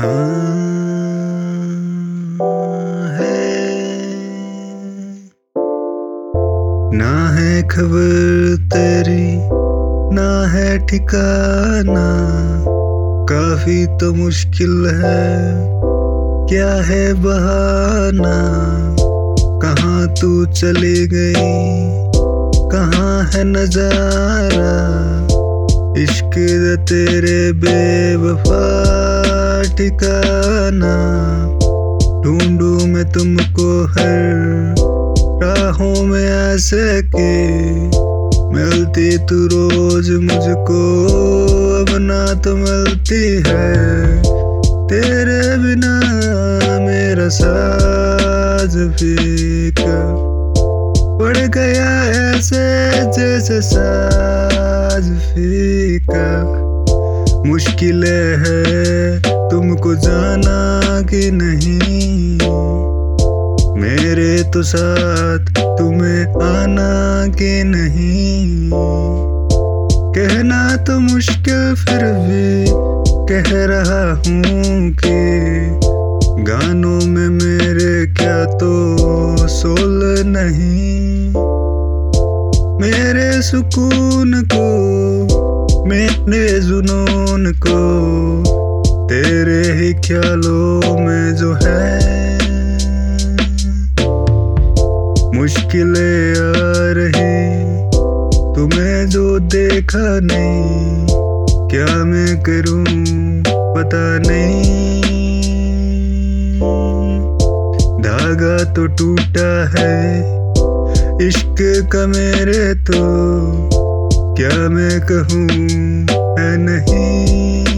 ना है खबर तेरी, ना है ठिकाना, काफी तो मुश्किल है, क्या है बहाना। कहाँ तू चली गई, कहाँ है नजारा, इश्क दा तेरे बेवफा ठिकाना। ढूंढूं मैं तुमको हर राहों में ऐसे कि मिलती तू रोज मुझको, अब ना तो मिलती है। तेरे बिना मेरा साज फीका पड़ गया ऐसे जैसे साज फीका। मुश्किलें है तुमको जाना कि नहीं, मेरे तो साथ तुम्हें आना कि नहीं। कहना तो मुश्किल फिर भी कह रहा हूँ कि गानों में मेरे क्या तो सोल नहीं। मेरे सुकून को, मेरे जुनून को तेरे ही ख्यालों में जो है। मुश्किलें आ रही तुम्हें जो देखा नहीं, क्या मैं करूं पता नहीं। धागा तो टूटा है इश्क का मेरे तो, क्या मैं कहूं है नहीं।